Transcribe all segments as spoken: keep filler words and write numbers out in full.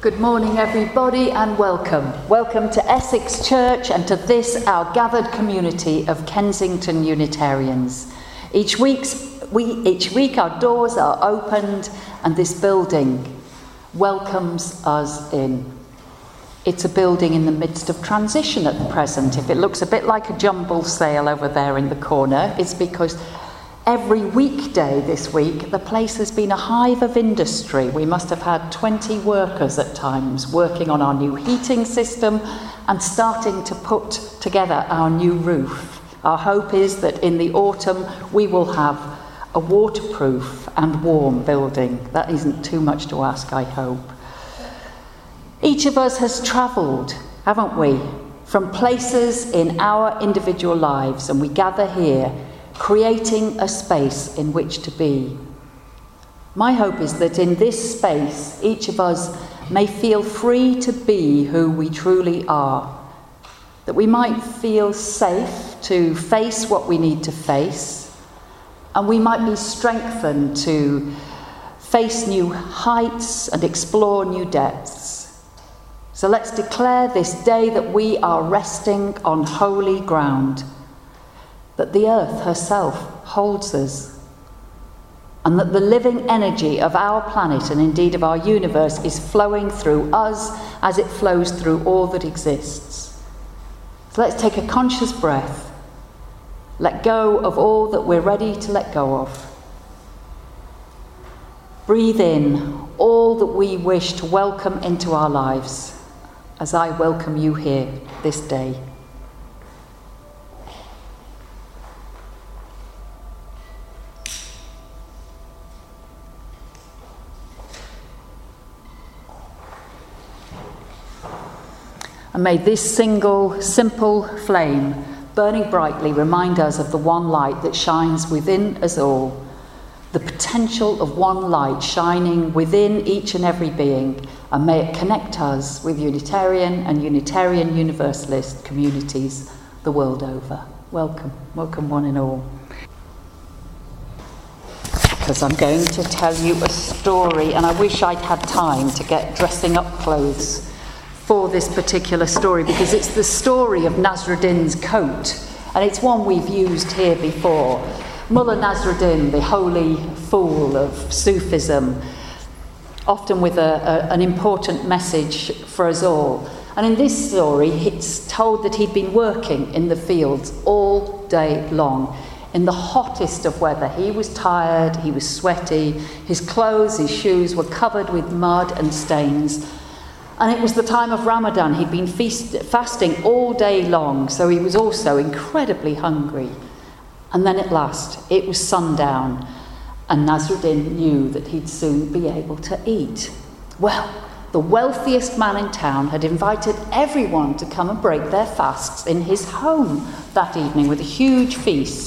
Good morning, everybody, and welcome. Welcome to Essex Church and to this, our gathered community of Kensington Unitarians. Each, week's, we, each week our doors are opened and this building welcomes us in. It's a building in the midst of transition at the present. If it looks a bit like a jumble sale over there in the corner, it's because every weekday this week, the place has been a hive of industry. We must have had twenty workers at times working on our new heating system and starting to put together our new roof. Our hope is that in the autumn we will have a waterproof and warm building. That isn't too much to ask, I hope. Each of us has travelled, haven't we, from places in our individual lives, and we gather here creating a space in which to be. My hope is that in this space, each of us may feel free to be who we truly are, that we might feel safe to face what we need to face, and we might be strengthened to face new heights and explore new depths. So let's declare this day that we are resting on holy ground, that the earth herself holds us, and that the living energy of our planet and indeed of our universe is flowing through us as it flows through all that exists. So let's take a conscious breath, let go of all that we're ready to let go of. Breathe in all that we wish to welcome into our lives as I welcome you here this day. And may this single, simple flame, burning brightly, remind us of the one light that shines within us all, the potential of one light shining within each and every being, and may it connect us with Unitarian and Unitarian Universalist communities the world over. Welcome, welcome one and all. Because I'm going to tell you a story, and I wish I'd had time to get dressing up clothes for this particular story, because it's the story of Nasruddin's coat, and it's one we've used here before. Mullah Nasruddin, the holy fool of Sufism, often with a, a, an important message for us all. And in this story, it's told that he'd been working in the fields all day long, in the hottest of weather. He was tired, he was sweaty, his clothes, his shoes were covered with mud and stains. And it was the time of Ramadan. He'd been feast, fasting all day long, so he was also incredibly hungry. And then at last, it was sundown, and Nasruddin knew that he'd soon be able to eat. Well, the wealthiest man in town had invited everyone to come and break their fasts in his home that evening with a huge feast.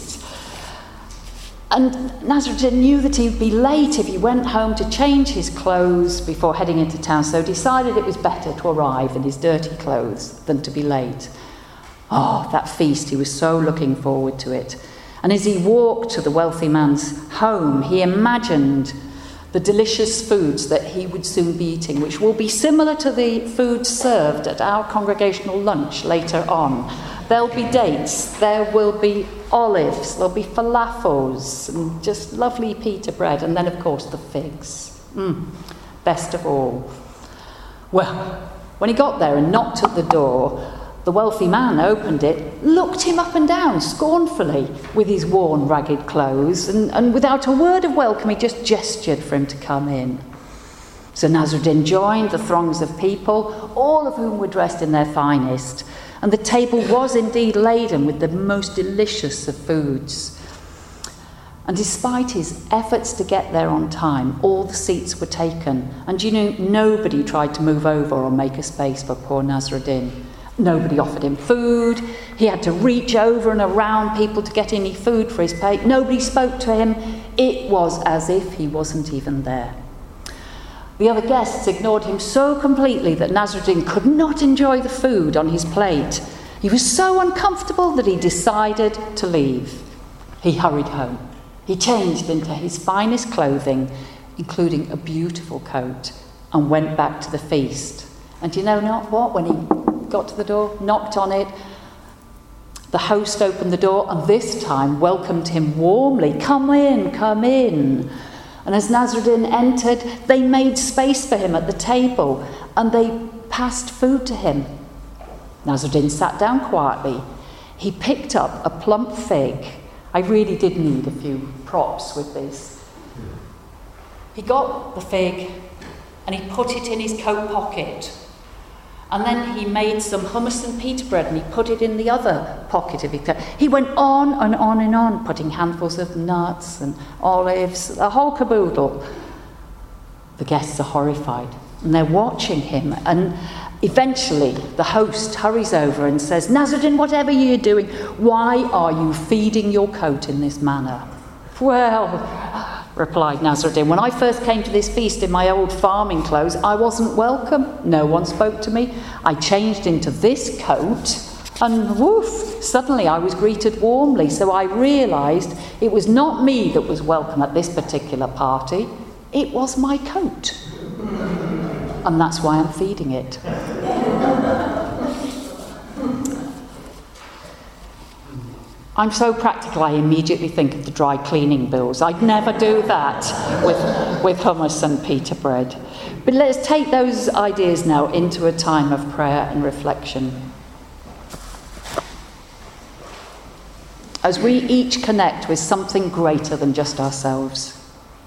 And Nasruddin knew that he'd be late if he went home to change his clothes before heading into town, so decided it was better to arrive in his dirty clothes than to be late. Oh, that feast, he was so looking forward to it. And as he walked to the wealthy man's home, he imagined the delicious foods that he would soon be eating, which will be similar to the foods served at our congregational lunch later on. There'll be dates, there will be olives, there'll be falafels, and just lovely pita bread, and then, of course, the figs. Mm, best of all. Well, when he got there and knocked at the door, the wealthy man opened it, looked him up and down scornfully with his worn, ragged clothes, and, and without a word of welcome, he just gestured for him to come in. So Nasruddin joined the throngs of people, all of whom were dressed in their finest, and the table was indeed laden with the most delicious of foods. And despite his efforts to get there on time, all the seats were taken, and you know, nobody tried to move over or make a space for poor Nasruddin. Nobody offered him food. He had to reach over and around people to get any food for his plate. Nobody spoke to him. It was as if he wasn't even there. The other guests ignored him so completely that Nasruddin could not enjoy the food on his plate. He was so uncomfortable that he decided to leave. He hurried home. He changed into his finest clothing, including a beautiful coat, and went back to the feast. And do you know not what? When he got to the door, knocked on it, the host opened the door and this time welcomed him warmly. Come in, come in. And as Nasruddin entered, they made space for him at the table and they passed food to him. Nasruddin sat down quietly. He picked up a plump fig. I really did need a few props with this. He got the fig and he put it in his coat pocket. And then he made some hummus and pita bread and he put it in the other pocket of his coat. He went on and on and on, putting handfuls of nuts and olives, the whole caboodle. The guests are horrified and they're watching him. And eventually the host hurries over and says, Nasruddin, whatever you're doing, why are you feeding your coat in this manner? Well, replied Nasruddin, when I first came to this feast in my old farming clothes, I wasn't welcome. No one spoke to me. I changed into this coat and woof, suddenly I was greeted warmly. So I realised it was not me that was welcome at this particular party. It was my coat. And that's why I'm feeding it. I'm so practical, I immediately think of the dry cleaning bills. I'd never do that with, with hummus and pita bread. But let's take those ideas now into a time of prayer and reflection. As we each connect with something greater than just ourselves.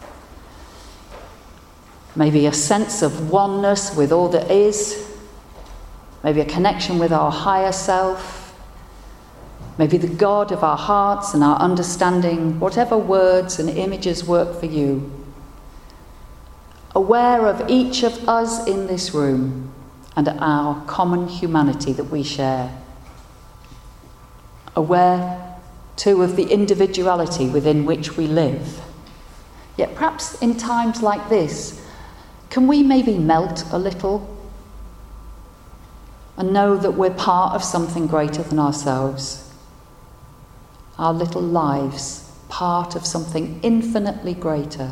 Maybe a sense of oneness with all that is. Maybe a connection with our higher self. Maybe the God of our hearts and our understanding, whatever words and images work for you. Aware of each of us in this room and our common humanity that we share. Aware, too, of the individuality within which we live. Yet perhaps in times like this, can we maybe melt a little and know that we're part of something greater than ourselves? Our little lives, part of something infinitely greater.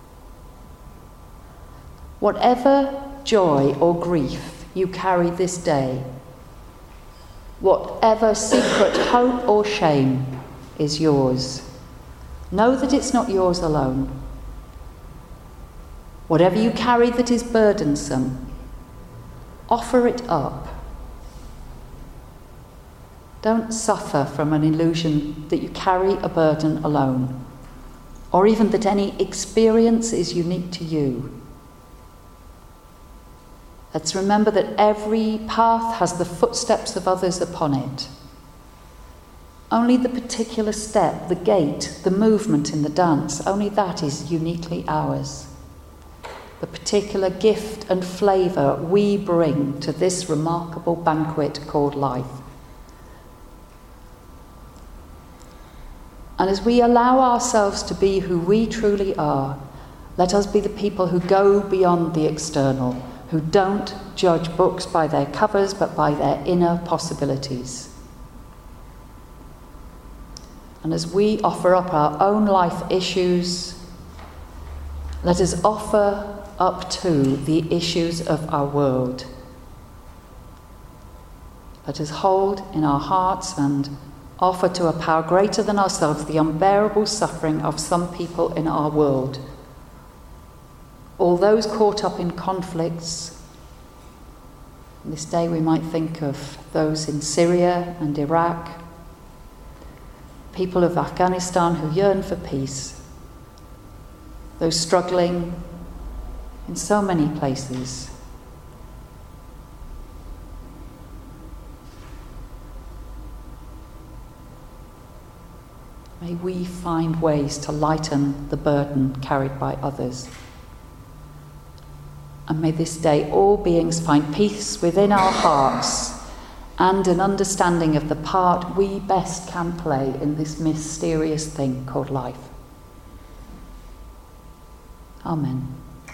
Whatever joy or grief you carry this day, whatever secret hope or shame is yours, know that it's not yours alone. Whatever you carry that is burdensome, offer it up. Don't suffer from an illusion that you carry a burden alone, or even that any experience is unique to you. Let's remember that every path has the footsteps of others upon it. Only the particular step, the gait, the movement in the dance, only that is uniquely ours. The particular gift and flavour we bring to this remarkable banquet called life. And as we allow ourselves to be who we truly are, let us be the people who go beyond the external, who don't judge books by their covers but by their inner possibilities. And as we offer up our own life issues, let us offer up too the issues of our world. Let us hold in our hearts and offer to a power greater than ourselves the unbearable suffering of some people in our world. All those caught up in conflicts. This day we might think of those in Syria and Iraq, people of Afghanistan who yearn for peace, those struggling in so many places. May we find ways to lighten the burden carried by others. And may this day all beings find peace within our hearts and an understanding of the part we best can play in this mysterious thing called life. Amen.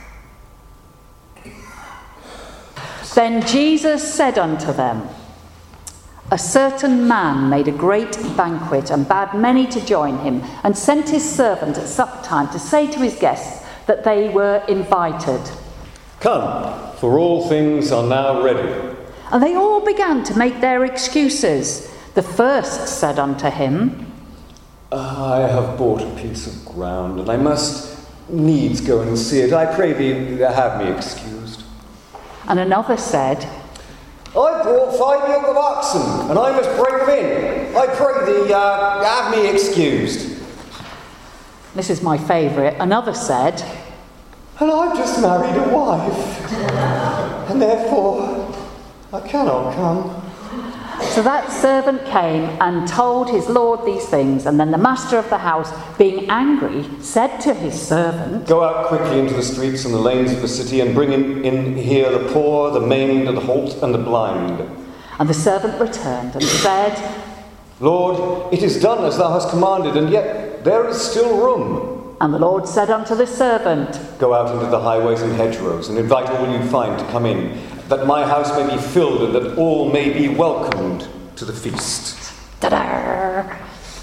Then Jesus said unto them, A certain man made a great banquet and bade many to join him, and sent his servant at supper time to say to his guests that they were invited. Come, for all things are now ready. And they all began to make their excuses. The first said unto him, I have bought a piece of ground, and I must needs go and see it. I pray thee, have me excused. And another said, I brought five yoke of oxen, and I must break them in. I pray thee, uh, have me excused. This is my favourite. Another said, and I've just married a wife, and therefore I cannot come. So that servant came and told his lord these things, and then the master of the house, being angry, said to his servant, Go out quickly into the streets and the lanes of the city, and bring in, in here the poor, the maimed, and the halt, and the blind. And the servant returned and said, Lord, it is done as thou hast commanded, and yet there is still room. And the Lord said unto the servant, Go out into the highways and hedgerows, and invite all you find to come in, that my house may be filled, and that all may be welcomed to the feast. Ta-da!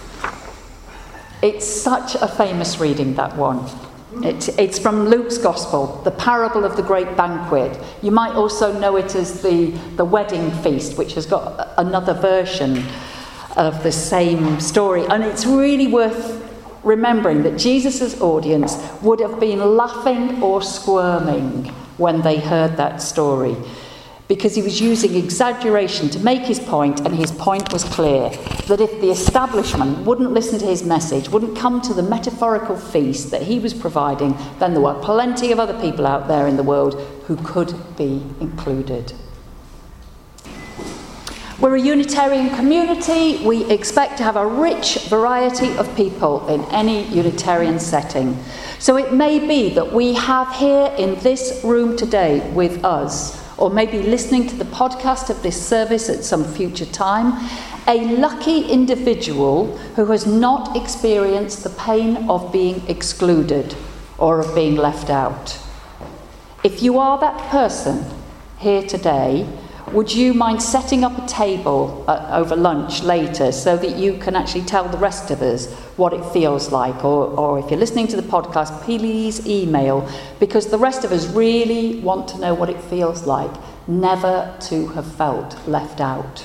It's such a famous reading, that one. It, it's from Luke's Gospel, the parable of the great banquet. You might also know it as the, the wedding feast, which has got another version of the same story. And it's really worth remembering that Jesus' audience would have been laughing or squirming when they heard that story, because he was using exaggeration to make his point, and his point was clear, that if the establishment wouldn't listen to his message, wouldn't come to the metaphorical feast that he was providing, then there were plenty of other people out there in the world who could be included. We're a Unitarian community. We expect to have a rich variety of people in any Unitarian setting. So it may be that we have here in this room today with us, or maybe listening to the podcast of this service at some future time, a lucky individual who has not experienced the pain of being excluded or of being left out. If you are that person here today, would you mind setting up a table uh, over lunch later so that you can actually tell the rest of us what it feels like? Or, or if you're listening to the podcast, please email, because the rest of us really want to know what it feels like never to have felt left out.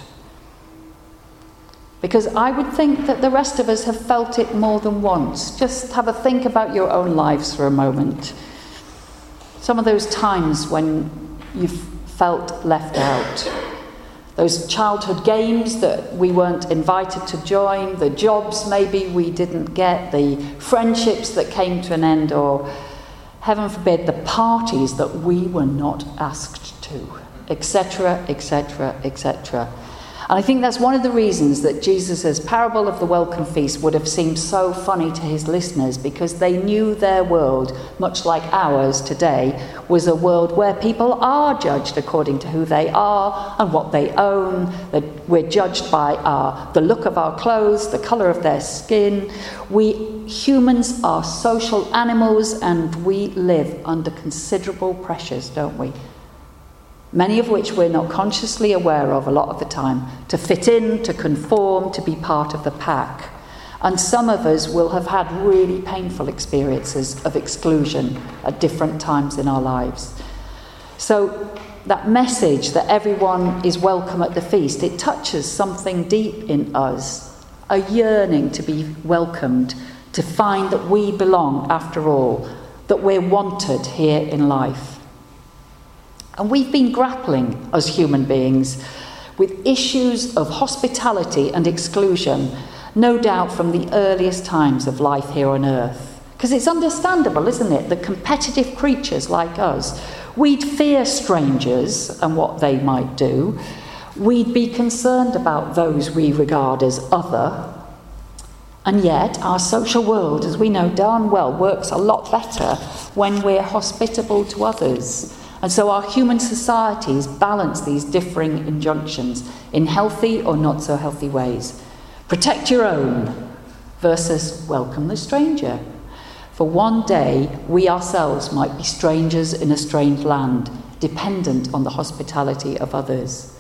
Because I would think that the rest of us have felt it more than once. Just have a think about your own lives for a moment. Some of those times when you've felt left out. Those childhood games that we weren't invited to join, the jobs maybe we didn't get, the friendships that came to an end, or, heaven forbid, the parties that we were not asked to, et cetera, et cetera, et cetera. And I think that's one of the reasons that Jesus' parable of the welcome feast would have seemed so funny to his listeners, because they knew their world, much like ours today, was a world where people are judged according to who they are and what they own. That we're judged by our, the look of our clothes, the colour of their skin. We humans are social animals, and we live under considerable pressures, don't we? Many of which we're not consciously aware of a lot of the time, to fit in, to conform, to be part of the pack. And some of us will have had really painful experiences of exclusion at different times in our lives. So that message that everyone is welcome at the feast, it touches something deep in us, a yearning to be welcomed, to find that we belong after all, that we're wanted here in life. And we've been grappling as human beings with issues of hospitality and exclusion, no doubt from the earliest times of life here on earth. Because it's understandable, isn't it, that competitive creatures like us, we'd fear strangers and what they might do. We'd be concerned about those we regard as other. And yet, our social world, as we know darn well, works a lot better when we're hospitable to others. And so our human societies balance these differing injunctions in healthy or not so healthy ways. Protect your own versus welcome the stranger. For one day, we ourselves might be strangers in a strange land, dependent on the hospitality of others.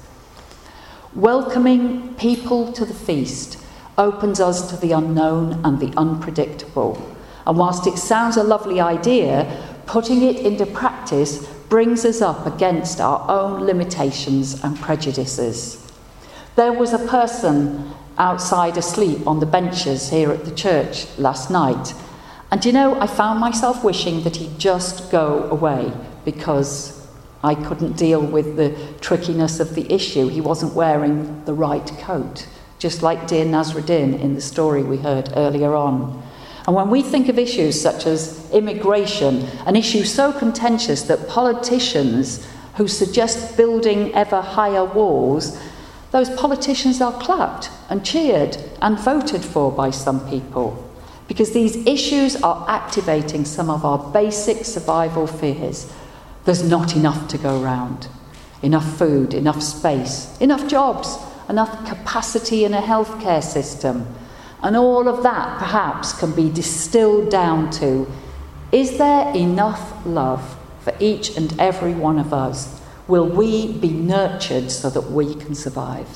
Welcoming people to the feast opens us to the unknown and the unpredictable. And whilst it sounds a lovely idea, putting it into practice brings us up against our own limitations and prejudices. There was a person outside asleep on the benches here at the church last night. And you know, I found myself wishing that he'd just go away because I couldn't deal with the trickiness of the issue. He wasn't wearing the right coat, just like dear Nasruddin in the story we heard earlier on. And when we think of issues such as immigration, an issue so contentious that politicians who suggest building ever higher walls, those politicians are clapped and cheered and voted for by some people, because these issues are activating some of our basic survival fears. There's not enough to go round. Enough food, enough space, enough jobs, enough capacity in a healthcare system. And all of that perhaps can be distilled down to, is there enough love for each and every one of us? Will we be nurtured so that we can survive?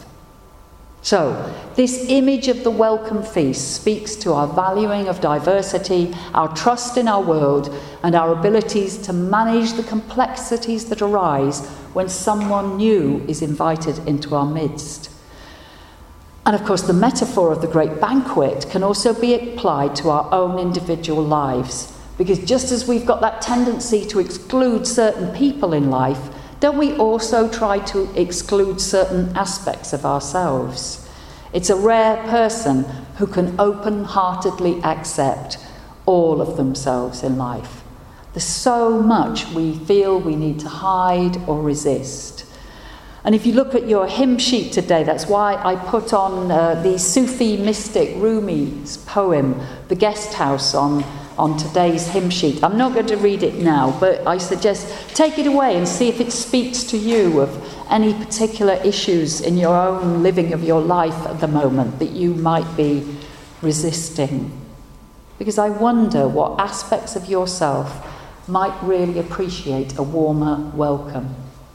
So, this image of the welcome feast speaks to our valuing of diversity, our trust in our world, and our abilities to manage the complexities that arise when someone new is invited into our midst. And of course, the metaphor of the great banquet can also be applied to our own individual lives, because just as we've got that tendency to exclude certain people in life, don't we also try to exclude certain aspects of ourselves? It's a rare person who can open-heartedly accept all of themselves in life. There's so much we feel we need to hide or resist. And if you look at your hymn sheet today, that's why I put on uh, the Sufi mystic Rumi's poem, The Guest House, on on today's hymn sheet. I'm not going to read it now, but I suggest take it away and see if it speaks to you of any particular issues in your own living of your life at the moment that you might be resisting. Because I wonder what aspects of yourself might really appreciate a warmer welcome.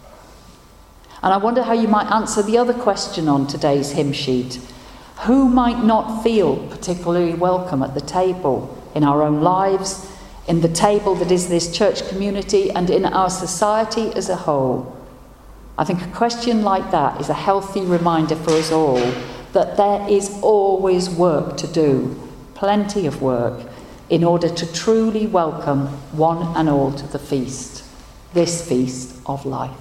And I wonder how you might answer the other question on today's hymn sheet. Who might not feel particularly welcome at the table in our own lives, in the table that is this church community, and in our society as a whole? I think a question like that is a healthy reminder for us all that there is always work to do, plenty of work, in order to truly welcome one and all to the feast, this feast of life.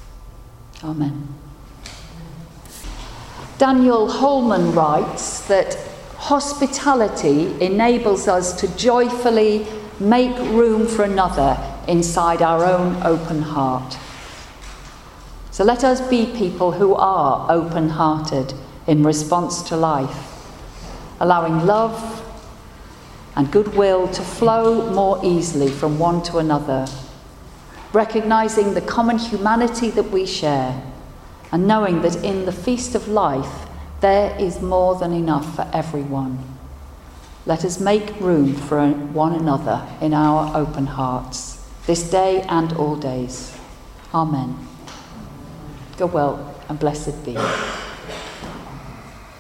Amen. Daniel Holman writes that hospitality enables us to joyfully make room for another inside our own open heart. So let us be people who are open-hearted in response to life, allowing love and goodwill to flow more easily from one to another, recognizing the common humanity that we share, and knowing that in the feast of life there is more than enough for everyone. Let us make room for one another in our open hearts, this day and all days. Amen. Go well and blessed be.